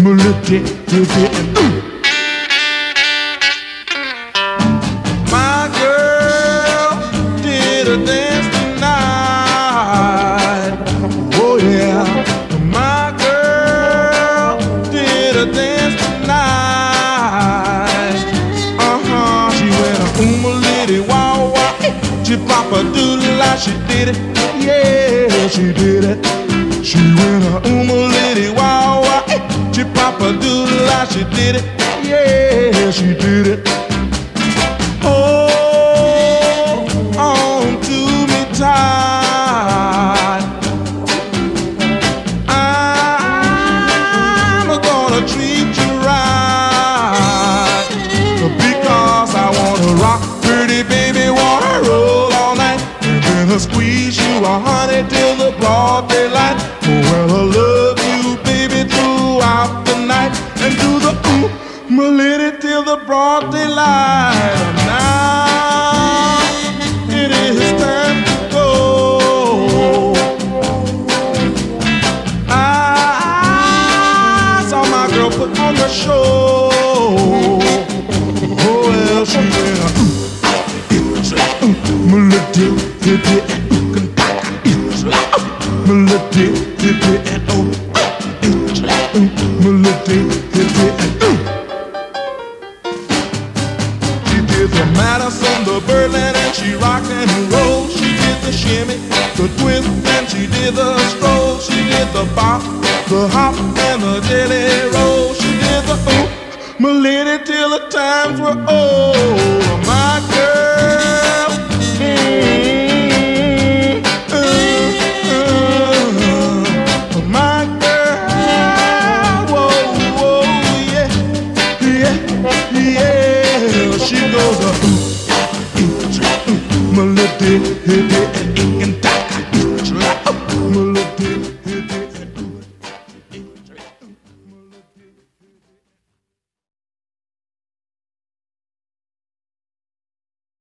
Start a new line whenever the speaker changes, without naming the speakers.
My girl did a dance tonight. Oh yeah, my girl did a dance tonight. She went a litty wow wow, she pop a doodle like she did it. Yeah, she did it. She went a litty wow wow, she pop a doodle like she did it. Yeah, she did it. Hold on to me tight. I'm gonna treat you right, because I wanna rock, pretty baby, wanna roll all night, and then I'll squeeze you, honey, till the broad daylight. Well, I love you, baby, throughout the night, and do the my lady till the broad daylight. Now it is time to go. I saw my girl put on the show. Oh well, she went melody, melody, melody, the Madison, the Berlin, and she rocked and rolled. She did the shimmy, the twist, and she did the stroll. She did the bop, the hop, and the jelly roll. She did the my lady, till the times were old. My girl, my girl, whoa, whoa, yeah, yeah, yeah. She goes melody,